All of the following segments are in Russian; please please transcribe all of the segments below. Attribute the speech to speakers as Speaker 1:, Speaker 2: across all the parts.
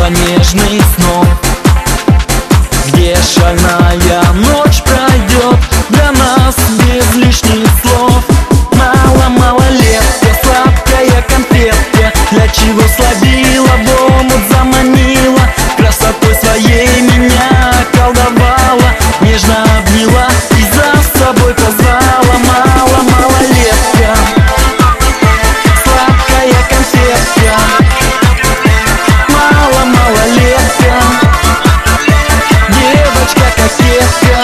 Speaker 1: царство нежных снов, где шальная ночь пройдет для нас без лишних слов. Малолетка, сладкая конфетка, для чего слабила, в омут заманила, красотой своей меня колдовала, нежно обняла и за собой позвала. Малолетка, сладкая конфетка, малолетка, девочка-кокетка.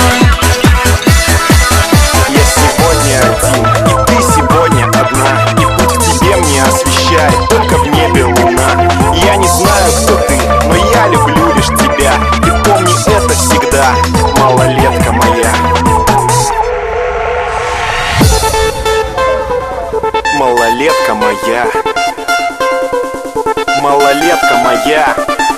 Speaker 2: Я сегодня один, и ты сегодня одна, и путь к тебе мне освещает только в небе луна. Я не знаю, кто ты, но я люблю лишь тебя, и помни это всегда, малолетка моя. Малолетка моя, малолетка моя.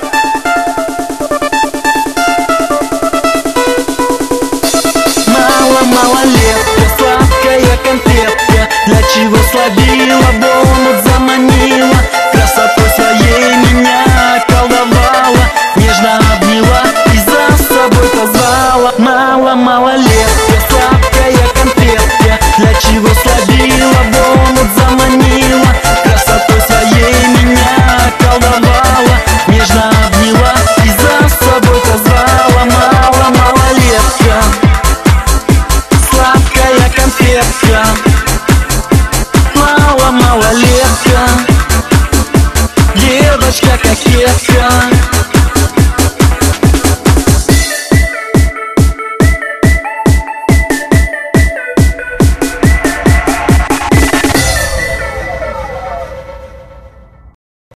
Speaker 1: Малолетка, сладкая конфетка, для чего слабила, в омут заманила, красотой своей меня колдовала, нежно обняла и за собой позвала. Малолетка, сладкая конфетка, для чего слабила, в омут заманила, красотой своей меня колдовала, нежно обняла и за собой позвала. Малолетка, сладкая конфетка, малолетка, девочка-кокетка.